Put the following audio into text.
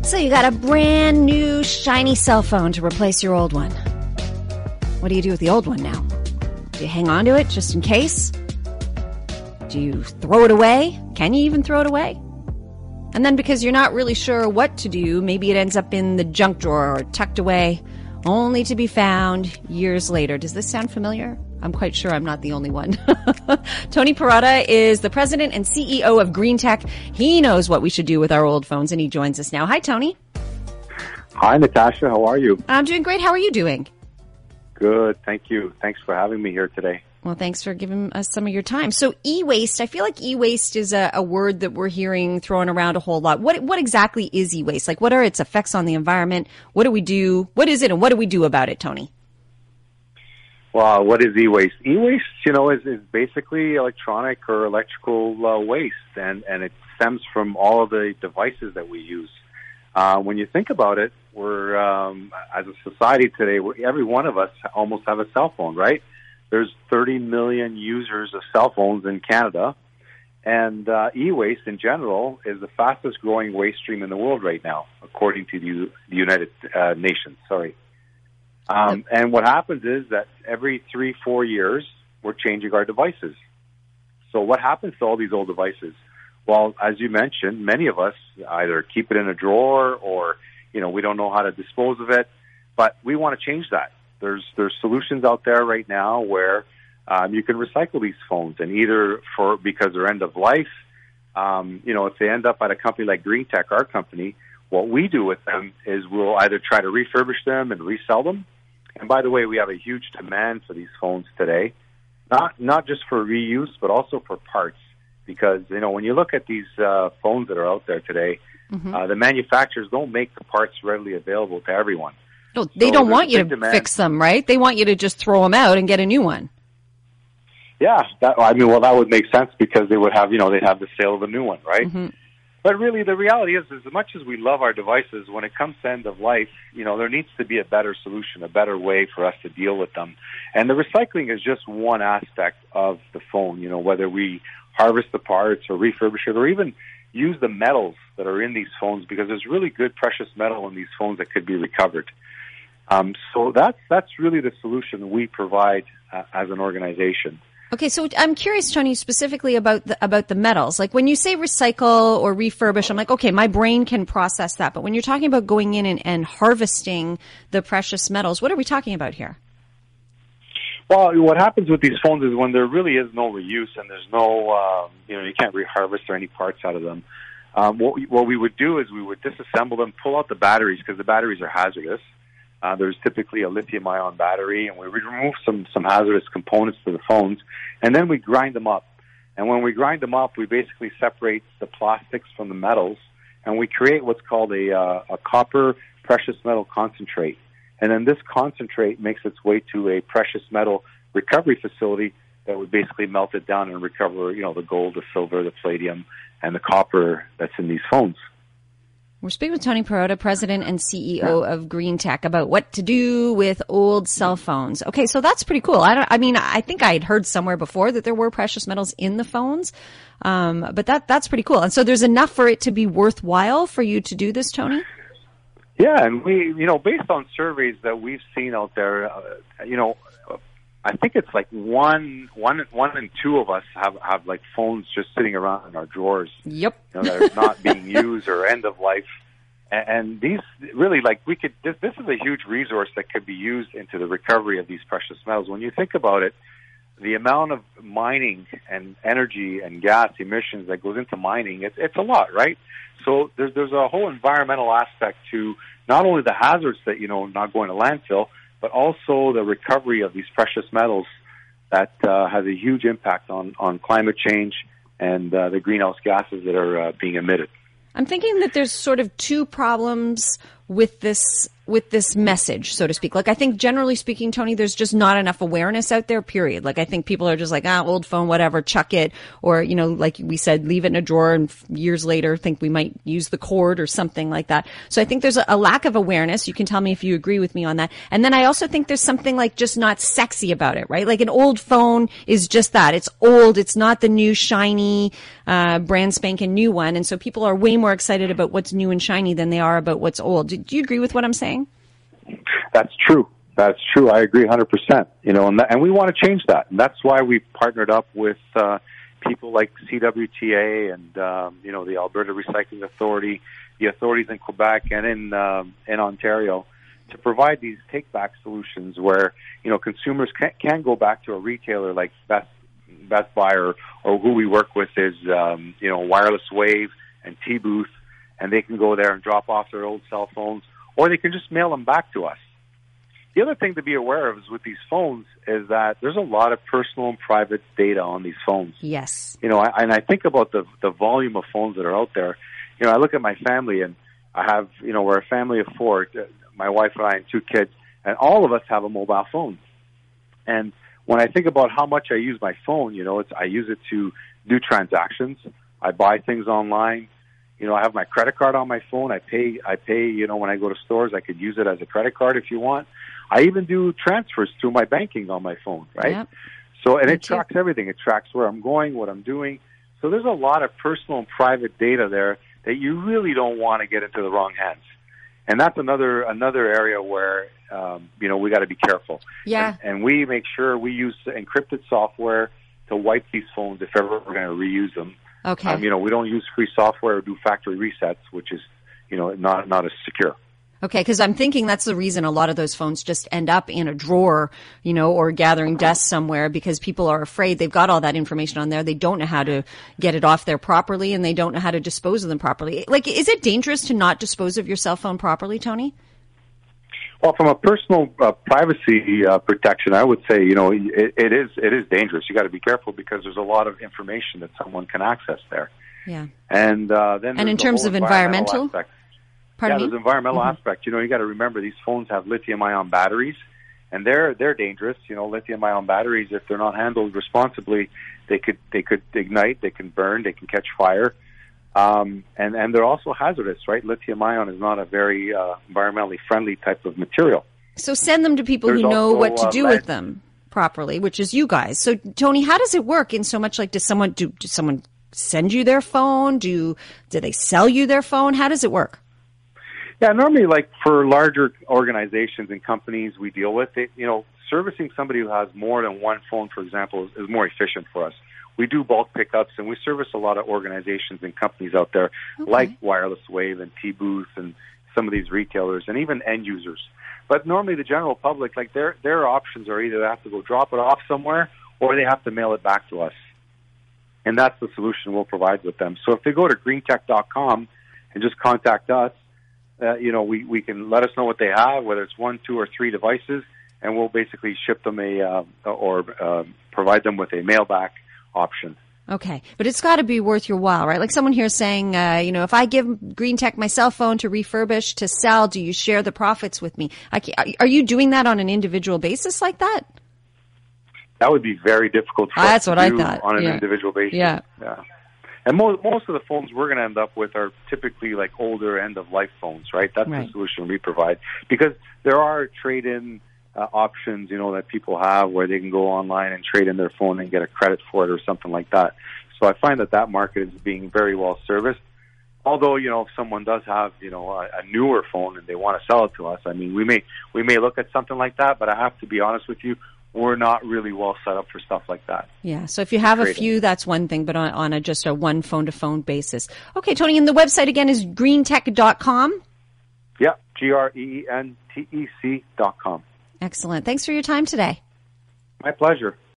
So you got a brand new shiny cell phone to replace your old one. What do you do with the old one now? Do you hang on to it just in case? Do you throw it away? Can you even throw it away? And then because you're not really sure what to do, maybe it ends up in the junk drawer or tucked away, only to be found years later. Does this sound familiar? I'm quite sure I'm not the only one. Tony Perrotta is the president and CEO of GreenTech. He knows what we should do with our old phones, and he joins us now. Hi, Tony. Hi, Natasha. How are you? I'm doing great. How are you doing? Good. Thank you. Thanks for having me here today. Well, thanks for giving us some of your time. So e-waste, I feel like e-waste is a word that we're hearing thrown around a whole lot. What exactly is e-waste? Like, what are its effects on the environment? What do we do? What is it, and what do we do about it, Tony? Well, what is e-waste? E-waste, is basically electronic or electrical waste, and it stems from all of the devices that we use. When you think about it, we're, as a society today, every one of us almost have a cell phone, right? There's 30 million users of cell phones in Canada, and e-waste in general is the fastest growing waste stream in the world right now, according to the United Nations. And what happens is that every 3-4 years, we're changing our devices. So what happens to all these old devices? Well, as you mentioned, many of us either keep it in a drawer or, we don't know how to dispose of it, but we want to change that. There's solutions out there right now where you can recycle these phones, and either because they're end of life, if they end up at a company like GreenTech, our company, what we do with them is we'll either try to refurbish them and resell them. And by the way, we have a huge demand for these phones today, not just for reuse, but also for parts. Because, when you look at these phones that are out there today, the manufacturers don't make the parts readily available to everyone. No, they don't want you to fix them, right? They want you to just throw them out and get a new one. Yeah, that would make sense because they would have, they'd have the sale of a new one, right? Mm-hmm. But really, the reality is as much as we love our devices, when it comes to end of life, there needs to be a better solution, a better way for us to deal with them. And the recycling is just one aspect of the phone, whether we harvest the parts or refurbish it or even use the metals that are in these phones, because there's really good precious metal in these phones that could be recovered. So that's really the solution we provide as an organization. Okay, so I'm curious, Tony, specifically about the metals. Like when you say recycle or refurbish, I'm like, okay, my brain can process that. But when you're talking about going in and harvesting the precious metals, what are we talking about here? Well, what happens with these phones is when there really is no reuse and there's no, you can't reharvest or any parts out of them. What we would do is we would disassemble them, pull out the batteries because the batteries are hazardous. There's typically a lithium-ion battery, and we remove some hazardous components to the phones, and then we grind them up. And when we grind them up, we basically separate the plastics from the metals, and we create what's called a copper precious metal concentrate. And then this concentrate makes its way to a precious metal recovery facility that would basically melt it down and recover, the gold, the silver, the palladium, and the copper that's in these phones. We're speaking with Tony Perrotta, president and CEO of GreenTech, about what to do with old cell phones. Okay, so that's pretty cool. I think I had heard somewhere before that there were precious metals in the phones, but that's pretty cool. And so there's enough for it to be worthwhile for you to do this, Tony? Yeah, and we, based on surveys that we've seen out there, I think it's like one in two of us have like phones just sitting around in our drawers. Yep. That are not being used or end of life. And these really, this is a huge resource that could be used into the recovery of these precious metals. When you think about it, the amount of mining and energy and gas emissions that goes into mining, it's a lot, right? So there's a whole environmental aspect to not only the hazards that, not going to landfill, but also the recovery of these precious metals that has a huge impact on climate change and the greenhouse gases that are being emitted. I'm thinking that there's sort of two problems with this message, so to speak? Like, I think generally speaking, Tony, there's just not enough awareness out there, period. Like, I think people are just like, old phone, whatever, chuck it. Or, like we said, leave it in a drawer and years later think we might use the cord or something like that. So I think there's a lack of awareness. You can tell me if you agree with me on that. And then I also think there's something like just not sexy about it, right? Like an old phone is just that. It's old. It's not the new shiny, brand spanking new one. And so people are way more excited about what's new and shiny than they are about what's old. Do you agree with what I'm saying? That's true. That's true. I agree 100%. And we want to change that. And that's why we've partnered up with people like CWTA and the Alberta Recycling Authority, the authorities in Quebec and in Ontario, to provide these take-back solutions where consumers can go back to a retailer like Best Buy or who we work with is Wireless Wave and T-Booth, and they can go there and drop off their old cell phones, or they can just mail them back to us. The other thing to be aware of is with these phones is that there's a lot of personal and private data on these phones. Yes. And I think about the volume of phones that are out there. I look at my family, and I have, we're a family of four, my wife and I and two kids, and all of us have a mobile phone. And when I think about how much I use my phone, I use it to do transactions. I buy things online. I have my credit card on my phone. I pay, when I go to stores, I could use it as a credit card if you want. I even do transfers through my banking on my phone, right? Yep. So, and it tracks everything. It tracks where I'm going, what I'm doing. So there's a lot of personal and private data there that you really don't want to get into the wrong hands. And that's another area where, we got to be careful. Yeah. And we make sure we use encrypted software to wipe these phones if ever we're going to reuse them. Okay. We don't use free software or do factory resets, which is, not as secure. Okay, because I'm thinking that's the reason a lot of those phones just end up in a drawer, or gathering dust somewhere, because people are afraid they've got all that information on there. They don't know how to get it off there properly, and they don't know how to dispose of them properly. Like, is it dangerous to not dispose of your cell phone properly, Tony? Well, from a personal privacy protection, I would say, it is dangerous. You got to be careful because there's a lot of information that someone can access there. Yeah. And then in terms of environmental aspect. Pardon me? There's environmental aspect. You got to remember these phones have lithium-ion batteries, and they're dangerous. Lithium-ion batteries, if they're not handled responsibly, they could ignite, they can burn, they can catch fire. And they're also hazardous, right? Lithium-ion is not a very environmentally friendly type of material. So send them to people who know what to do with them properly, which is you guys. So, Tony, how does it work in so much like, does someone send you their phone? Do they sell you their phone? How does it work? Yeah, normally, like for larger organizations and companies we deal with, servicing somebody who has more than one phone, for example, is more efficient for us. We do bulk pickups, and we service a lot of organizations and companies out there, like Wireless Wave and T-Booth and some of these retailers, and even end users. But normally, the general public, like their options are either they have to go drop it off somewhere, or they have to mail it back to us. And that's the solution we'll provide with them. So if they go to greentech.com and just contact us, we can let us know what they have, whether it's 1, 2, or 3 devices, and we'll basically ship them provide them with a mail back option. Okay, but it's got to be worth your while, right? Like someone here saying, if I give GreenTech my cell phone to refurbish, to sell, do you share the profits with me? Are you doing that on an individual basis like that? That would be very difficult for us to do on an individual basis. Yeah. And most of the phones we're going to end up with are typically like older end-of-life phones, right? That's the solution we provide. Because there are trade-in options, that people have where they can go online and trade in their phone and get a credit for it or something like that. So I find that market is being very well serviced. Although, if someone does have, a newer phone and they want to sell it to us, I mean, we may look at something like that, but I have to be honest with you, we're not really well set up for stuff like that. Yeah, so if you have a few, that's one thing, but on just a one phone-to-phone basis. Okay, Tony, and the website again is greentech.com? Yeah, GREENTEC.com. Excellent. Thanks for your time today. My pleasure.